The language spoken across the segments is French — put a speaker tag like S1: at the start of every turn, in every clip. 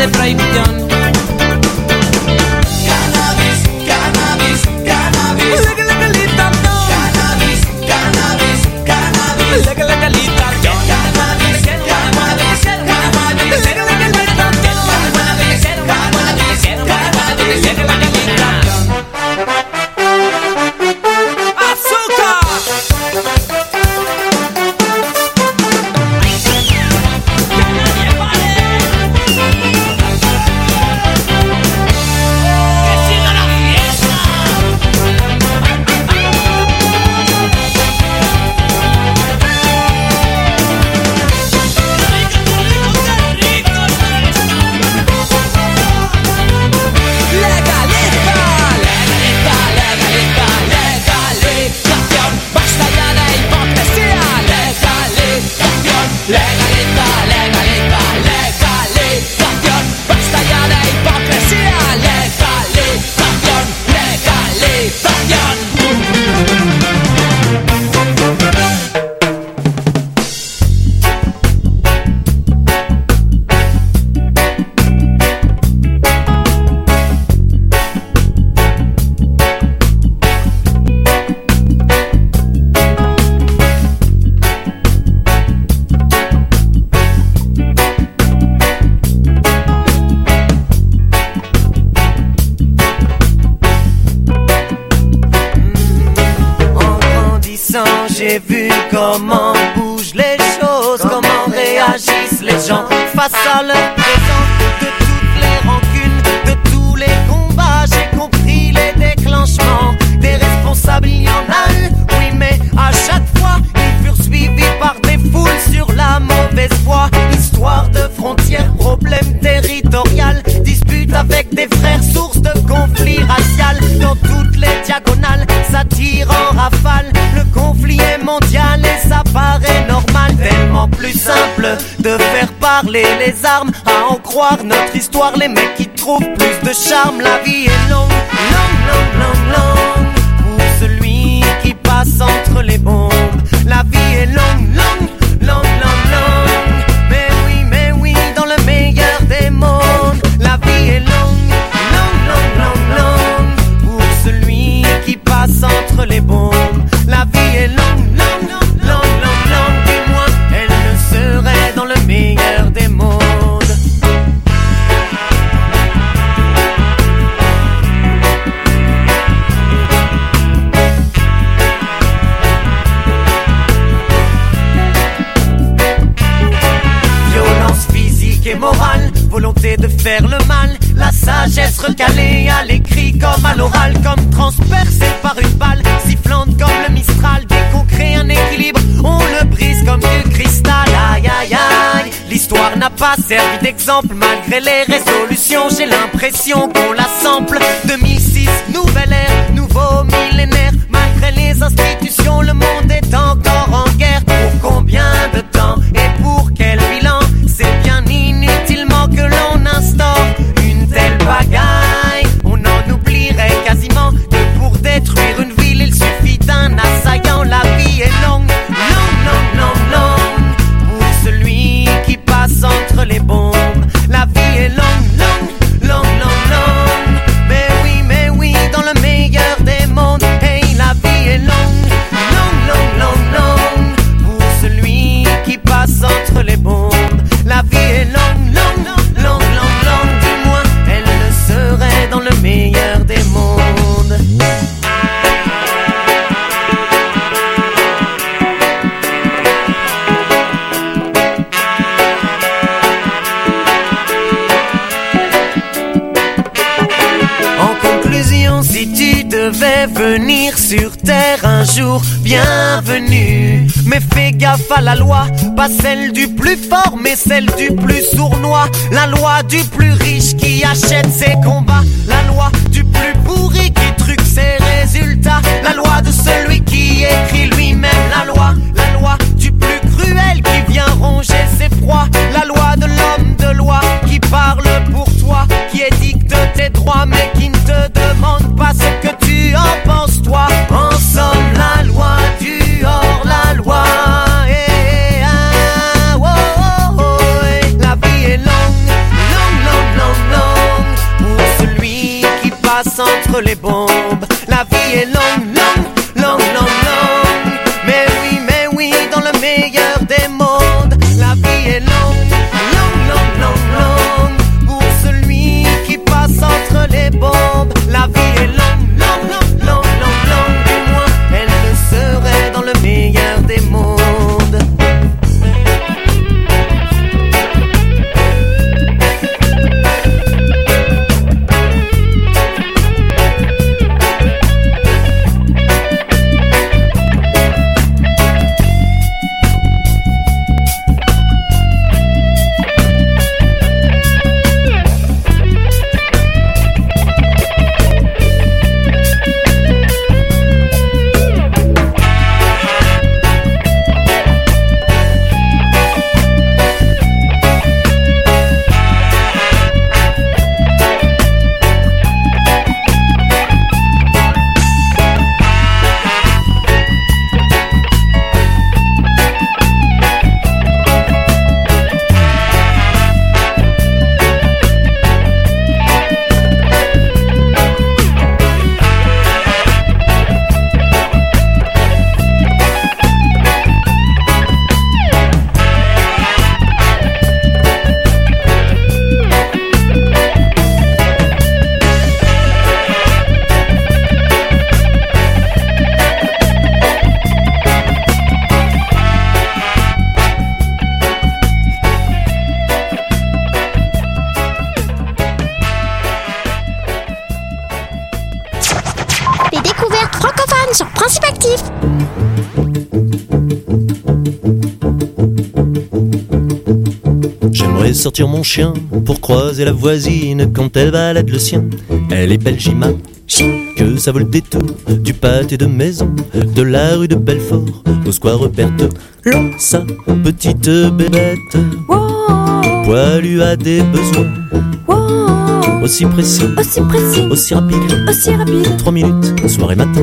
S1: de prohibición. Cannabis, cannabis, cannabis. Legalización. Cannabis, cannabis, cannabis. Legalización. Cannabis, cannabis, cannabis. Legalización. Cannabis, cannabis, legalización. ¡Azúcar!
S2: J'ai vu comment bougent les choses, comment réagissent les gens face à leur présent. De toutes les rancunes, de tous les combats, j'ai compris les déclenchements. Des responsables, il y en a eu, oui, mais à chaque fois, ils furent suivis par des foules sur la mauvaise voie. Histoire de frontières, problème territorial, dispute avec des frères, source de conflits racial. Dans toutes les diagonales, ça tire en rafale. Le conflit est mondial et ça paraît normal. Tellement plus simple de faire parler les armes. À en croire notre histoire, les mecs qui trouvent plus de charme. La vie est longue, longue, longue, longue, longue. Pour celui qui passe entre les bombes. La vie est longue, longue, longue, longue, longue. Mais oui, dans le meilleur des mondes. La vie est longue, longue, longue, longue, longue. Pour celui qui passe entre les bombes. La vie est longue, longue, longue, longue, longue. Du moins, elle le serait dans le meilleur des mondes. Violence physique et morale, volonté de faire le mal. La sagesse recalée à l'écrit comme à l'oral, comme transpercée par une balle sifflante comme le Mistral. Dès qu'on crée un équilibre, on le brise comme du cristal. Aïe aïe aïe, l'histoire n'a pas servi d'exemple. Malgré les résolutions, j'ai l'impression qu'on la sample. 2006, nouvelle ère, nouveau millénaire. Malgré les institutions, le monde est encore en guerre. Pour combien de temps et pour quel bilan? C'est bien inutilement que l'on instaure une telle bagaille. On en oublierait quasiment que pour détruire une ville, il suffit d'un assaillant. La vie est longue, longue, longue, longue, longue. Pour celui qui passe entre les bombes. La vie est longue, longue, longue, longue, longue. Mais oui, dans le meilleur des mondes. Hey, la vie est longue, longue, longue, longue, longue. Pour celui qui passe entre les bombes. La vie est longue, longue, longue, longue, longue. Du moins, elle le serait dans le meilleur des mondes. En conclusion, si tu devais venir sur terre un jour, bienvenue. Mais fais gaffe à la loi, pas celle du plus fort, mais celle du plus sournois. La loi du plus riche qui achète ses combats. La loi du plus pourri qui truque ses résultats. La loi de celui qui écrit lui-même la loi. La loi du plus cruel qui vient ronger ses proies. La loi de l'homme de loi qui parle pour toi, qui édicte tes droits mais qui ne te demande pas ce que tu en penses toi. En somme, la loi du hors-la-loi. La vie est longue, longue, longue, longue. entre les bombes. La vie est longue, longue, longue, longue, longue. Mais oui, dans le meilleur des mondes. La vie est longue, longue, longue, longue, longue. Pour celui qui passe entre les bombes. La vie est longue, longue, longue, longue, longue, longue. Du moins, elle le serait dans le meilleur des mondes.
S3: J'aimerais sortir mon chien pour croiser la voisine quand elle balade le sien. Elle est belle, j'imagine que ça vaut le détour du pâté de maison, de la rue de Belfort au square Berthe. Sa petite bébête poilue a des besoins aussi précis, aussi rapide, 3 minutes, soir et matin.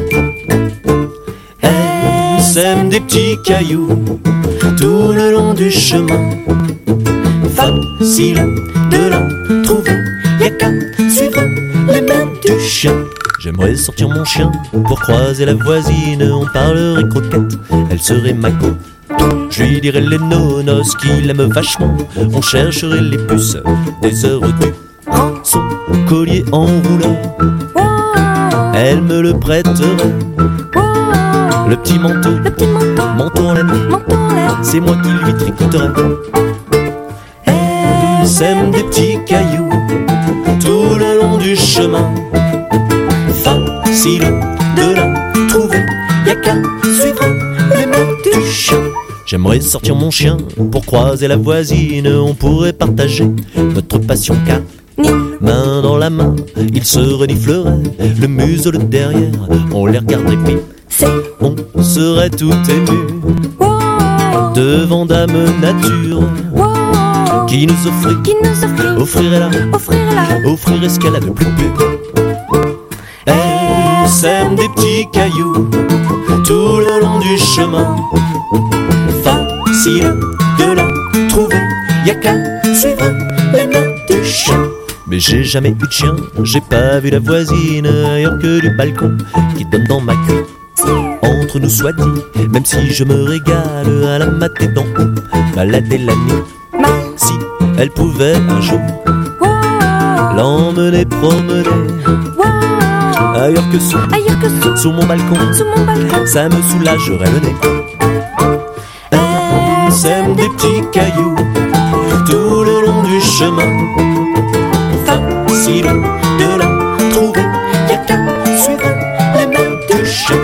S3: Elle sème des petits cailloux tout le long du chemin. Facile de la trouver, y'a qu'à suivre les mains du chien. J'aimerais sortir mon chien pour croiser la voisine. On parlerait croquette, elle serait ma go. Je lui dirais les nonos qu'il aime vachement. On chercherait les puces des heures du son collier en rouleur. Elle me le prêterait. Le petit manteau, manteau en laine, c'est moi qui lui tricoterai. Elle sème des petits cailloux tout le long du chemin. Facile de la trouver, y'a qu'à suivre les mains du chien. J'aimerais sortir mon chien pour croiser la voisine. On pourrait partager notre passion car main dans la main, ils se renifleraient le museau derrière. On les regarderait puis on serait tout ému devant Dame Nature qui nous offrirait ce qu'elle a de plus pur. Elle sème des petits cailloux tout le long du chemin. Facile de la trouver, y'a qu'à suivre les mains du chien. Mais j'ai jamais eu de chien, j'ai pas vu la voisine ailleurs que du balcon qui donne dans ma cuite. Entre nous soit dit, même si je me régale à la mater d'en haut, balader la nuit. Si elle pouvait un jour l'emmener promener ailleurs que sous mon balcon, ça me soulagerait le nez. Elle sème des petits cailloux tout le long du chemin. Facile de la trouver, y'a qu'à suivre les mains du chien.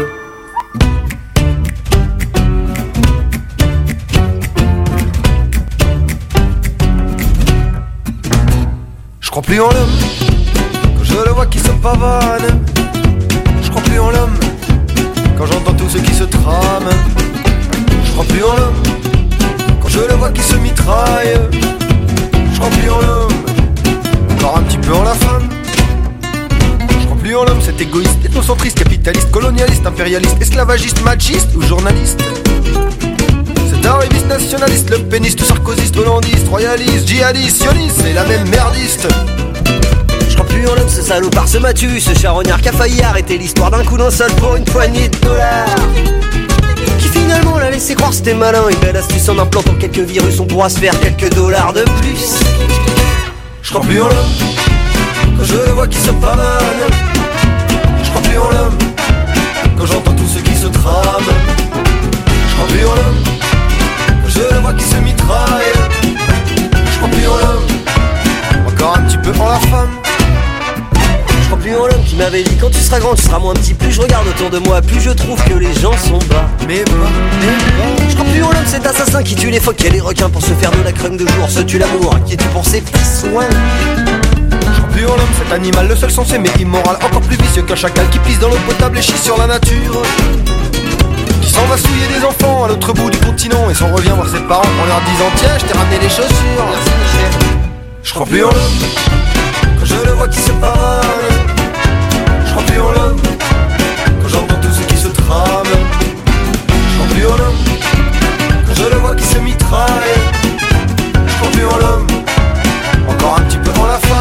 S4: Je crois plus en l'homme quand je le vois qui se pavane. Je crois plus en l'homme quand j'entends tous ceux qui se trament. Je crois plus en l'homme quand je le vois qui se mitraille. Je crois plus en l'homme, encore un petit peu en la femme. Je crois plus en l'homme, cet égoïste, ethnocentriste, capitaliste, colonialiste, impérialiste, esclavagiste, machiste ou journaliste. Cet arriviste nationaliste, le péniste, sarkozyste, hollandiste, royaliste, djihadiste, sioniste, c'est la même merdiste. Je crois plus
S5: plus en l'homme, ce salopard, ce Mathieu, ce charognard qui a failli arrêter l'histoire d'un coup d'un seul pour une poignée de dollars. Qui finalement l'a laissé croire c'était malin. Une belle astuce en implantant quelques virus, on pourra se faire quelques dollars de plus.
S4: Je crois plus en l'homme quand je le vois qui se pavane. Je crois plus en l'homme quand j'entends tous ceux qui se trament. Je crois plus en l'homme quand je le vois qui se mitraille. Je crois plus en l'homme, encore un petit peu en la femme.
S5: Je crois plus en l'homme qui m'avait dit quand tu seras grand tu seras moins petit. Plus je regarde autour de moi, plus je trouve que les gens sont bas.
S4: Mais pas.
S5: Je crois plus en l'homme, cet assassin qui tue les phoques et les requins pour se faire de la crème de jour. Ce tue l'amour, qui es-tu pour ses petits soins.
S4: Je crois plus en l'homme, cet animal, le seul sensé mais immoral. Encore plus vicieux qu'un chacal qui pisse dans l'eau potable et chie sur la nature. Qui s'en va souiller des enfants à l'autre bout du continent et s'en revient voir ses parents en leur disant tiens je t'ai ramené les chaussures. Merci Michel. Je crois plus en l'homme quand je le vois qui se pavane. Je crois plus en l'homme quand j'entends tous ceux qui se trament. Je crois plus en l'homme quand je le vois qui se mitraille. Je crois plus en l'homme, encore un petit peu en la femme.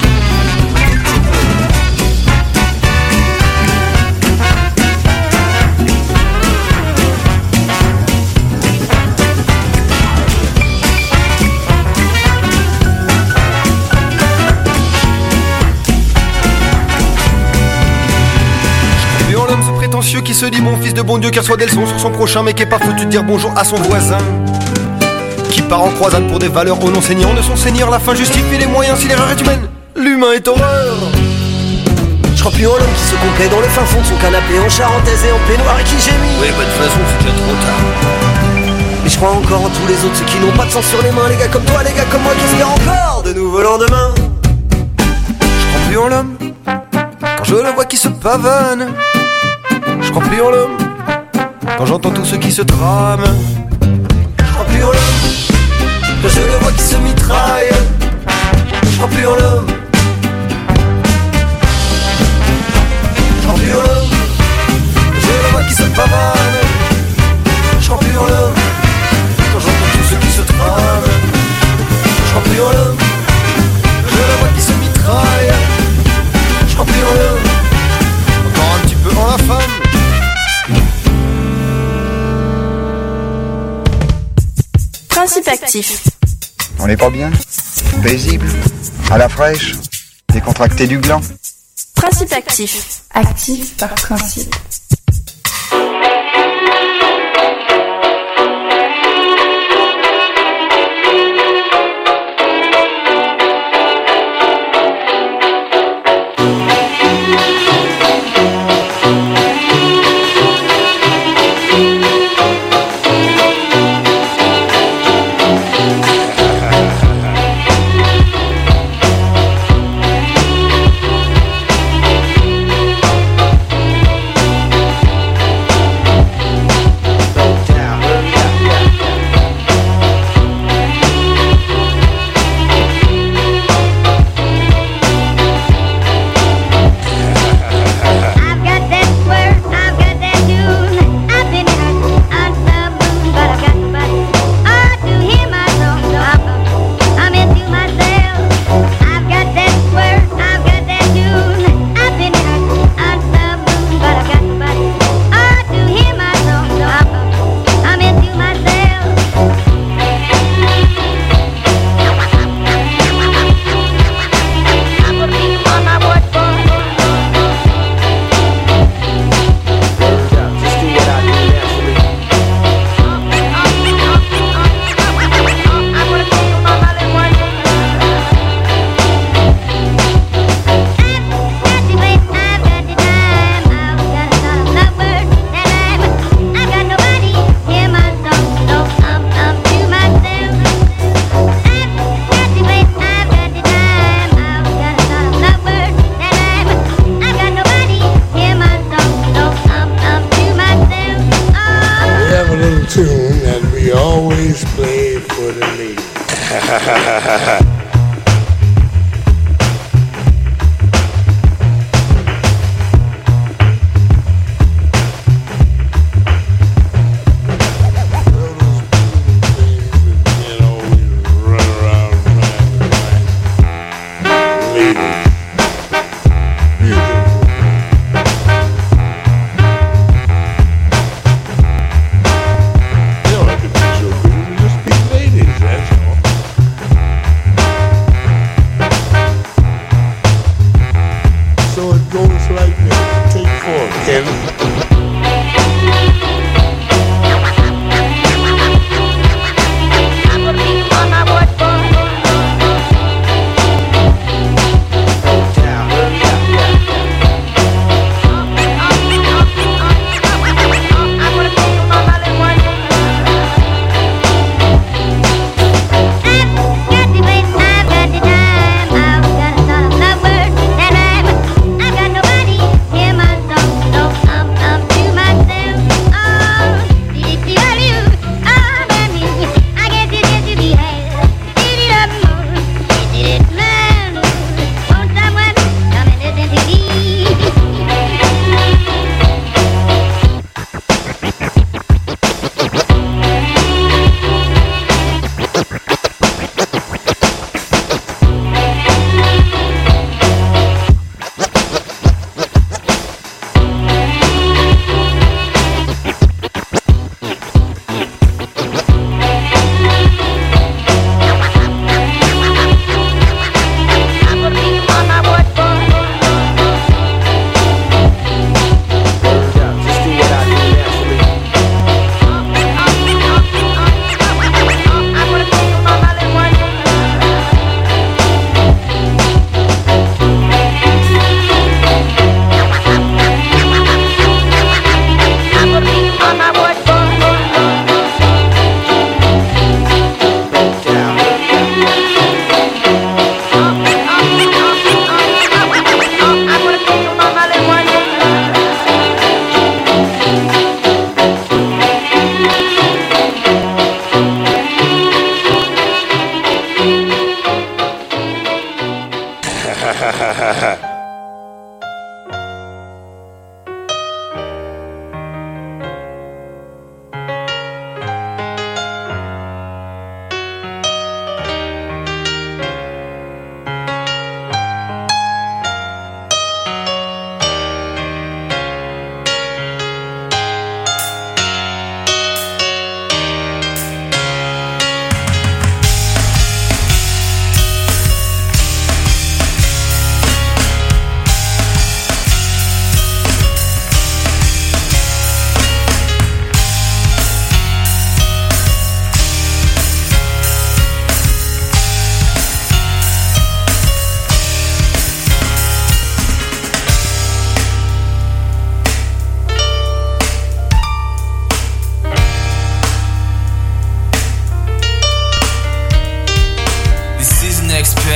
S4: Qui se dit bon fils de bon Dieu, qui reçoit des leçons sur son prochain, mais qui est pas foutu de dire bonjour à son voisin. Qui part en croisade pour des valeurs au non seigneur de son seigneur. La fin justifie les moyens si l'erreur est humaine. L'humain est horreur.
S5: Je crois plus en l'homme qui se complaît dans le fin fond de son canapé en charentaise et en peignoir et qui gémit.
S4: Oui bah de toute façon c'est déjà trop tard.
S5: Mais je crois encore en tous les autres, ceux qui n'ont pas de sang sur les mains. Les gars comme toi, les gars comme moi, qui espèrent encore de nouveaux lendemains.
S4: Je crois plus en l'homme quand je le vois qui se pavane. Je crois plus en l'homme quand j'entends tous ceux qui se trament. Je crois plus en l'homme quand je le vois qui se mitraille. Je crois plus en l'homme. Je crois plus en l'homme quand je le vois qui se pavane. Je crois plus en l'homme quand j'entends tous ceux qui se trament. Je crois plus en l'homme quand je le vois qui se mitraille. Je crois plus en l'homme, encore un petit peu en la femme.
S6: Principe actif.
S7: On n'est pas bien? Paisible? À la fraîche? Décontracté du gland?
S6: Principe actif. Actif par principe.
S8: Tune that we always play for the ladies.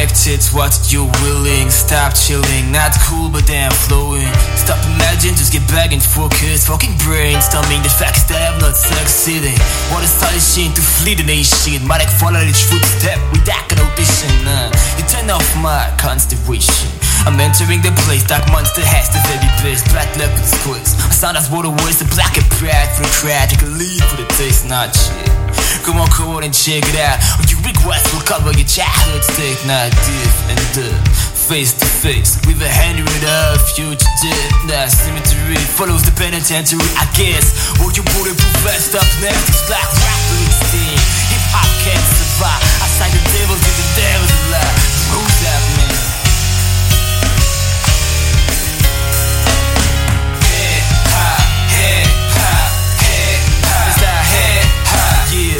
S1: expected what you're willing. Stop chilling, not cool but damn flowing. Stop imagine, just get back and focus. Fucking brainstorming the facts that I'm not succeeding. What is astonishing to flee the nation. Might like follow each footstep with that connotation. You turn off my constellation. I'm entering the place, dark monster has the very best. Black leopard squares, a sound as waterways. The black and pride for the crowd. You can leave for the taste, not shit. Come on and check it out. Your regrets will cover your childhood state. Not diff and face to face with a hundred of fugitive. That cemetery follows the penitentiary, I guess. Will you bulletproof vest up next? It's like rapping steam. Hip hop can't survive. I sight the devil to the devil's alive. Who's that man? Hip hop, hip hop, hip hop. It's that hip hop, yeah.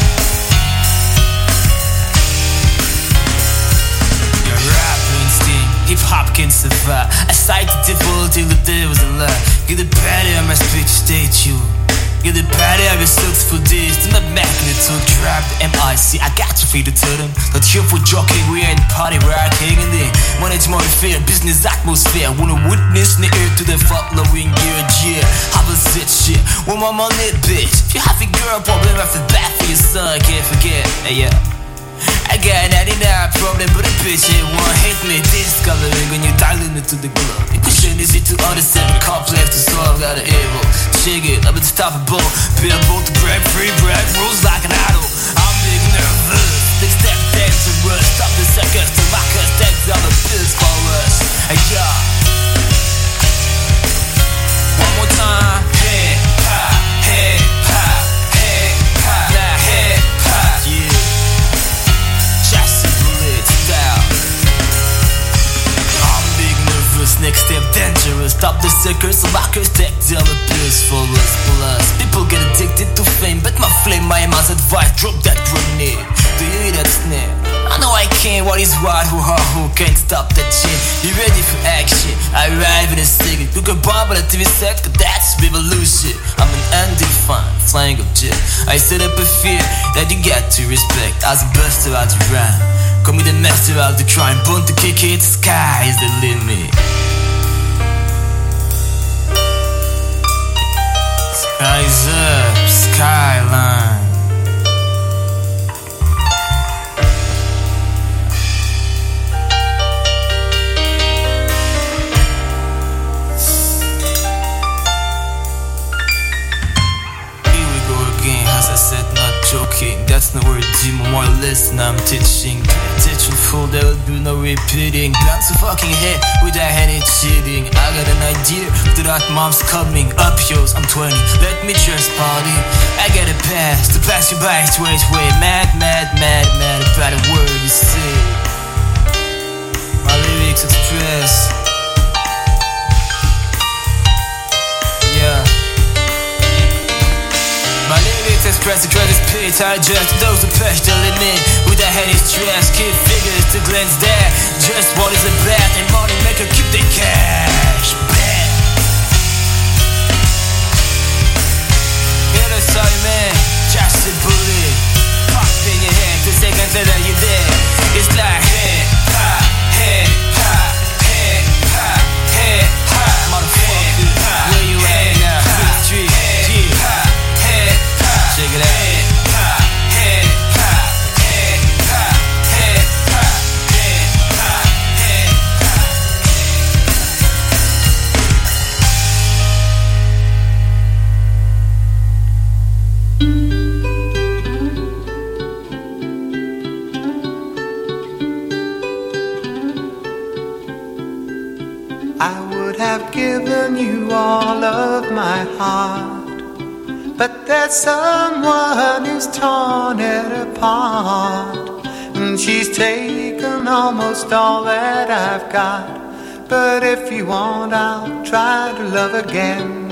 S1: Hip hop can survive. I sight the devil till the devil's alive. Get the body of my speech statue. Get the body of your sucks for this. Do not magnitude, drop the MIC. I got to feed the totem. Not here for joking, we ain't party rocking. And then manage more fair, business atmosphere. Wanna witness the earth to the following year. Yeah, how was it shit? One more money, bitch. If you have a girl problem, I feel bad for your son. Can't forget, hey, yeah. I got 99 problem, but a bitch ain't one hate me. Discovering when you dialing into the glove. You push it easy to other 7 complex to solve, got an evil. Shake it, I'm unstoppable. Be able to break free, break rules like an idol. I'm big nervous. Big step dangerous. Stop the seconds to my mistakes. I'm a pills for us. Hey, yeah. One more time. Hip hop, hip hop, hip hop. Now hip hop, yeah. Next step dangerous. Stop the suckers, so rockers take down the pills for us. Plus, people get addicted to fame, but my flame, my man's advice, drop that grenade. Do you hear that snare? I know I can't. What is what? Who can't stop that shit? You ready for action? I arrive in a second. You can bomb on the TV set, cause that's revolution. I'm an undefined flying object. I set up a fear that you got to respect. As a buster out the rhyme. Call me the master of the crime. Born to kick it, sky is the limit. Sky's up, skyline. Here we go again, as I said, not joking. That's no word, demon, more or less, now I'm teaching. Teaching full, there will be no repeating. Plans to fucking head without any cheating. I got an idea, that mom's coming up yours, I'm 20, let me just party. I got a pass, to pass you by, straight way. Mad about a word you say. My lyrics express. Yeah. My lyrics express the greatest pitch. I just those who push the limit with a heady stress. Keep figures to glance there. Just what is a bet and money maker keep the cash. Bet. You're sorry man, just a bullet. Pop in your head 2 seconds later you're dead. It's like hip hop, hip hop, hip hop, hip hop. Motherfucker, where you at now? Street, hip hop. Check it out. Hip hop, hip hop, hip hop, hip hop, hip hop, hip
S9: I would have given you all of my heart. But there's someone who's torn it apart, and she's taken almost all that I've got. But if you want, I'll try to love again.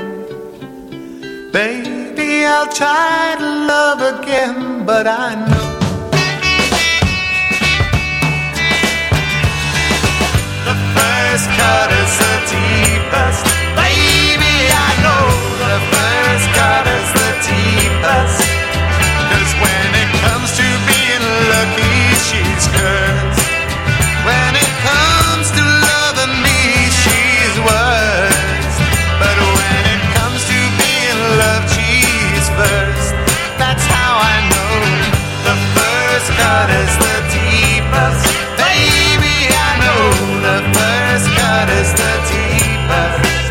S9: Baby, I'll try to love again, but I know the first cut is the deepest. Baby, I know the first cut is the deepest. 'Cause when it comes to being lucky, she's cursed. cut is the deepest. Baby, I know the first cut is the deepest.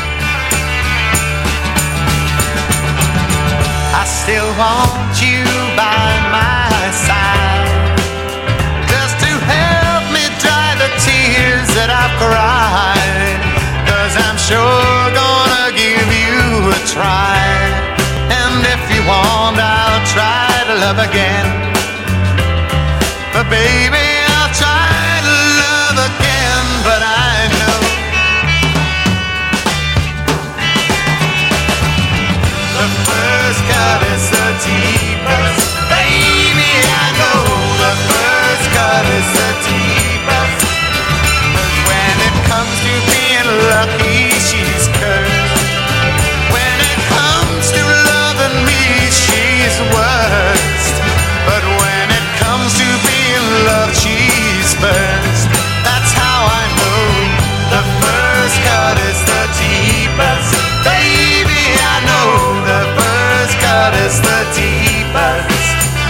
S9: I still want you by my side, just to help me dry the tears that I've cried. 'Cause I'm sure gonna give you a try, and if you want I'll try to love again. But baby, I'll try to love again. But I know the first cut is the deepest. Baby, I know the first cut is the deepest. 'Cause when it comes to being lucky, she's cursed. When it comes to loving me, she's worst. But when it comes to being loved, she's first. That's how I know the first cut is the deepest. Baby, I know the first cut is the deepest.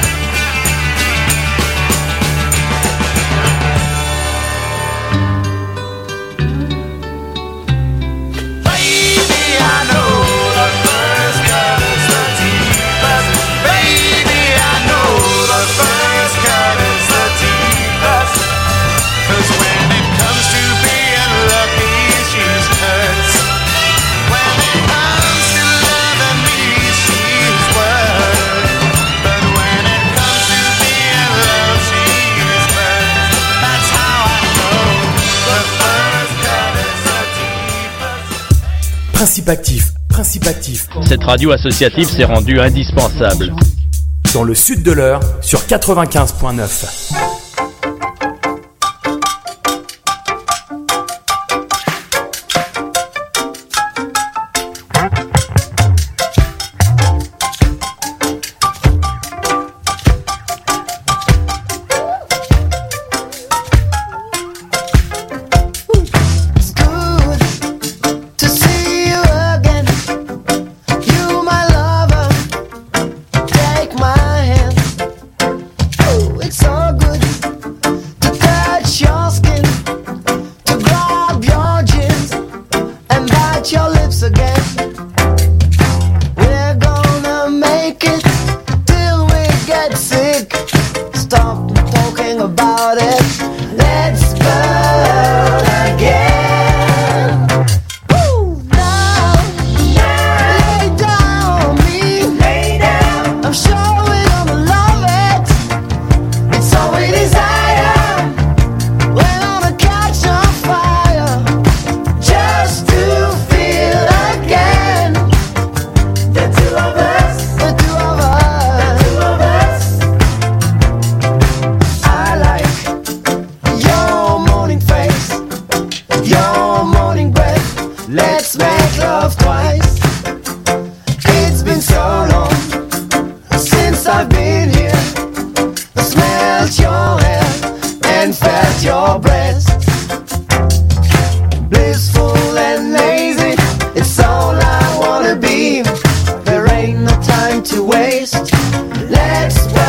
S9: Baby, I know the first cut is the deepest. Baby, I know the first cut is the deepest. 'Cause when it comes to being lucky, she's cursed. When it comes to loving me, she's worse. But when it comes to being loved, she's first. That's how I know the first cut is the deepest.
S10: Principe actif, principe actif.
S11: Cette radio associative s'est rendue indispensable.
S10: Dans le sud de l'Eure, sur 95.9.
S12: It's good to see you again. You, my lover, take my hand. Oh, it's so good to touch your skin, to grab your jeans and bite your lips again. We're gonna make it till we get sick. Stop talking about it. Let's burn again. Woo! Now, lay down on me. Lay down. I'm sure we're gonna love it. It's all we desire. We're gonna catch on fire, just to feel again. The two of us. The two of us. The two of us. I like your morning face, your morning breath. Let's make love twice. It's been so long since I've been here. I smelled your hair and felt your breast. Blissful and lazy, it's all I wanna be. There ain't no time to waste. Let's